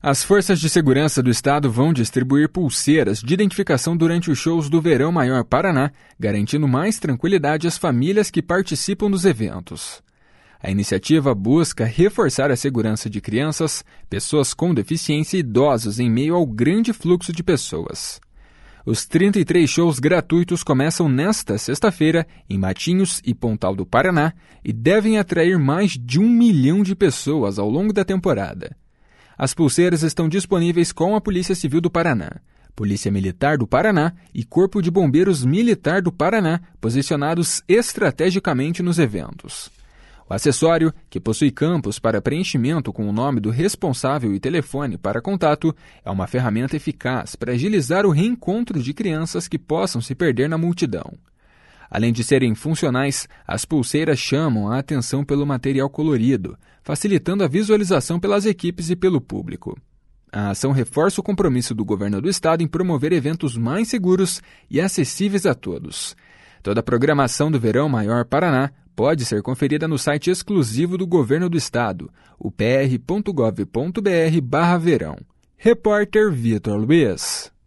As forças de segurança do estado vão distribuir pulseiras de identificação durante os shows do Verão Maior Paraná, garantindo mais tranquilidade às famílias que participam dos eventos. A iniciativa busca reforçar a segurança de crianças, pessoas com deficiência e idosos em meio ao grande fluxo de pessoas. Os 33 shows gratuitos começam nesta sexta-feira em Matinhos e Pontal do Paraná e devem atrair mais de 1 milhão de pessoas ao longo da temporada. As pulseiras estão disponíveis com a Polícia Civil do Paraná, Polícia Militar do Paraná e Corpo de Bombeiros Militar do Paraná, posicionados estrategicamente nos eventos. O acessório, que possui campos para preenchimento com o nome do responsável e telefone para contato, é uma ferramenta eficaz para agilizar o reencontro de crianças que possam se perder na multidão. Além de serem funcionais, as pulseiras chamam a atenção pelo material colorido, facilitando a visualização pelas equipes e pelo público. A ação reforça o compromisso do governo do estado em promover eventos mais seguros e acessíveis a todos. Toda a programação do Verão Maior Paraná pode ser conferida no site exclusivo do governo do estado, o pr.gov.br/verão. Repórter Vitor Luiz.